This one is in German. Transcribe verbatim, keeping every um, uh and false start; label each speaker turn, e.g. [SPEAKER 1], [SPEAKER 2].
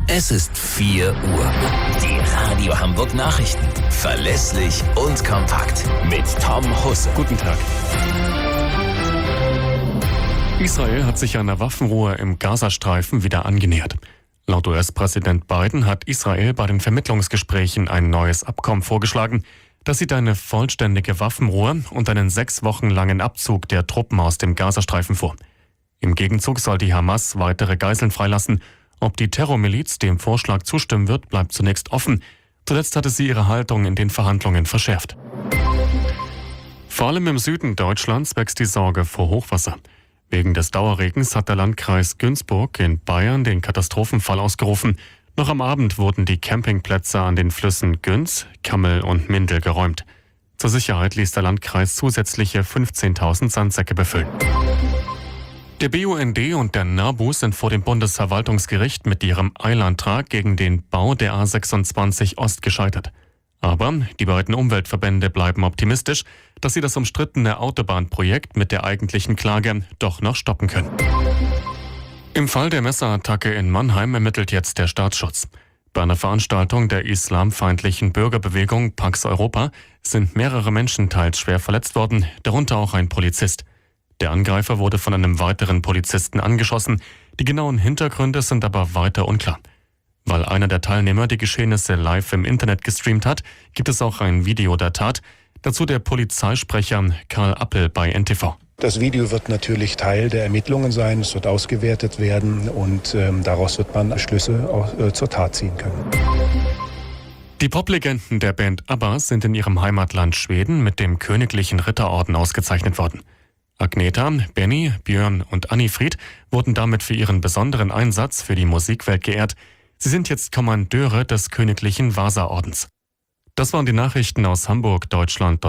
[SPEAKER 1] Es ist vier Uhr. Die Radio Hamburg Nachrichten. Verlässlich und kompakt. Mit Tom Husse.
[SPEAKER 2] Guten Tag. Israel hat sich einer Waffenruhe im Gazastreifen wieder angenähert. Laut U S-Präsident Biden hat Israel bei den Vermittlungsgesprächen ein neues Abkommen vorgeschlagen. Das sieht eine vollständige Waffenruhe und einen sechs Wochen langen Abzug der Truppen aus dem Gazastreifen vor. Im Gegenzug soll die Hamas weitere Geiseln freilassen. Ob die Terrormiliz dem Vorschlag zustimmen wird, bleibt zunächst offen. Zuletzt hatte sie ihre Haltung in den Verhandlungen verschärft. Vor allem im Süden Deutschlands wächst die Sorge vor Hochwasser. Wegen des Dauerregens hat der Landkreis Günzburg in Bayern den Katastrophenfall ausgerufen. Noch am Abend wurden die Campingplätze an den Flüssen Günz, Kammel und Mindel geräumt. Zur Sicherheit ließ der Landkreis zusätzliche fünfzehntausend Sandsäcke befüllen. Der B U N D und der NABU sind vor dem Bundesverwaltungsgericht mit ihrem Eilantrag gegen den Bau der A sechsundzwanzig Ost gescheitert. Aber die beiden Umweltverbände bleiben optimistisch, dass sie das umstrittene Autobahnprojekt mit der eigentlichen Klage doch noch stoppen können. Im Fall der Messerattacke in Mannheim ermittelt jetzt der Staatsschutz. Bei einer Veranstaltung der islamfeindlichen Bürgerbewegung Pax Europa sind mehrere Menschen teils schwer verletzt worden, darunter auch ein Polizist. Der Angreifer wurde von einem weiteren Polizisten angeschossen. Die genauen Hintergründe sind aber weiter unklar. Weil einer der Teilnehmer die Geschehnisse live im Internet gestreamt hat, gibt es auch ein Video der Tat. Dazu der Polizeisprecher Karl Appel bei N T V.
[SPEAKER 3] Das Video wird natürlich Teil der Ermittlungen sein, es wird ausgewertet werden und ähm, daraus wird man Schlüsse auch, äh, zur Tat ziehen können.
[SPEAKER 2] Die Poplegenden der Band ABBA sind in ihrem Heimatland Schweden mit dem Königlichen Ritterorden ausgezeichnet worden. Agneta, Benny, Björn und Annifried wurden damit für ihren besonderen Einsatz für die Musikwelt geehrt. Sie sind jetzt Kommandeure des Königlichen Vasa-Ordens. Das waren die Nachrichten aus Hamburg, Deutschland.